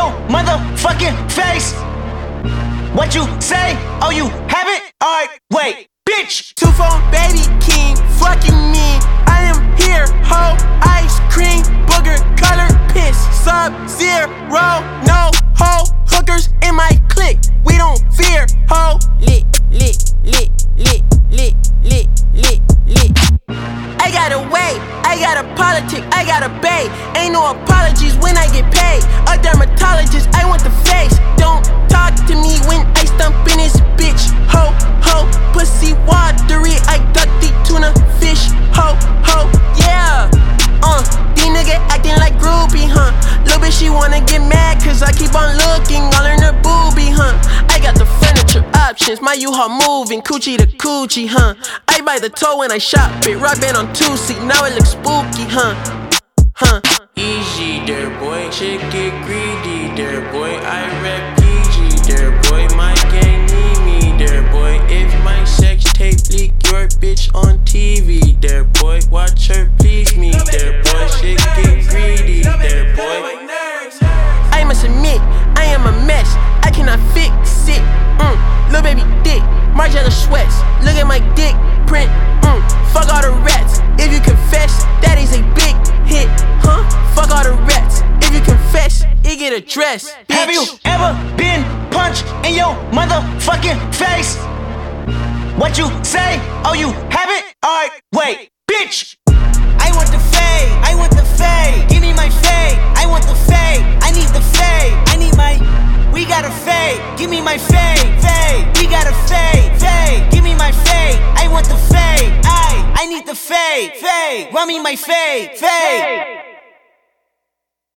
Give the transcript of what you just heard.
your motherfucking face. What you say? Oh, you haven't? Alright, wait, bitch. 2-phone baby king, fucking me. I am here, ho, ice cream, booger, color, piss, Sub-Zero, no ho, hookers in my clique. We don't fear, ho. Lit, lit, lit, lit, lit, lit, lit, lit. I got a way, I got a politic, I got a bay. Ain't no apologies when I get paid. A dermatologist, I want the face. Don't talk to me when I stump in this bitch. Ho, ho, pussy watery. I got the tuna fish. Ho, ho, yeah. These niggas acting like groupie, huh? Little bitch, she wanna get mad cause I keep on looking all in her boobie, huh? I got the furniture options, my U-Haul moving, coochie to coochie, huh? I buy the toe when I shop it, rock band on 2-seat, now it looks spooky, huh? Easy there, boy, shit get greedy there, boy. I rap PG there, boy. My gang need me there, boy. If my sex tape leak your bitch on TV there, boy. Watch her please me there, boy. Shit get greedy there, boy. I must admit, I am a mess, I cannot fix it. Lil' baby dick, Margiela sweats. Look at my dick print. Fuck all the rats. If you confess, that is a big hit, huh? Fuck all the rats. If you confess, it get addressed. Bitch. Have you ever been punched in your motherfucking face? What you say? Oh, you haven't? Alright, wait, bitch. I want the fade, I want the fade. Give me my fade, I want the fade. I need the fade, I need my. We got a fade, give me my fade, fade. We got a fade, fade. Give me my fade, I want the fade. I need the fade, fade. Run me my fade, fade.